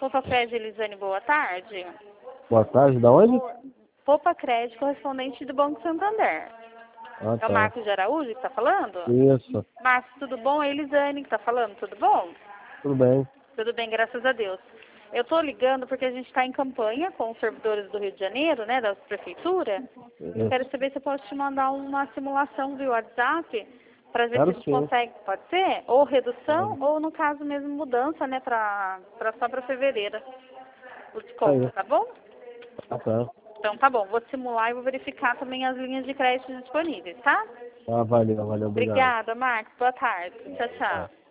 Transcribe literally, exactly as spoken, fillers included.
Poupa Crédito, Elisane, boa tarde. Boa tarde, da onde? Poupa Crédito, correspondente do Banco Santander. Ah, É o tá. Marcos de Araújo que tá falando? Isso. Marcos, tudo bom? É a Elisane que tá falando, tudo bom? Tudo bem. Tudo bem, graças a Deus. Eu tô ligando porque a gente está em campanha com os servidores do Rio de Janeiro, né, da prefeitura. Eu quero saber se eu posso te mandar uma simulação via WhatsApp para ver se Quero a gente sim. consegue, pode ser? Ou redução, Pode. ou no caso mesmo mudança, né, pra, pra só para fevereiro. O Aí. desconto, tá bom? Ah, tá. Então tá bom, vou simular e vou verificar também as linhas de crédito disponíveis, tá? Ah, valeu, valeu, obrigado. Obrigada, Marcos. Boa tarde. Tchau, tchau. Tá.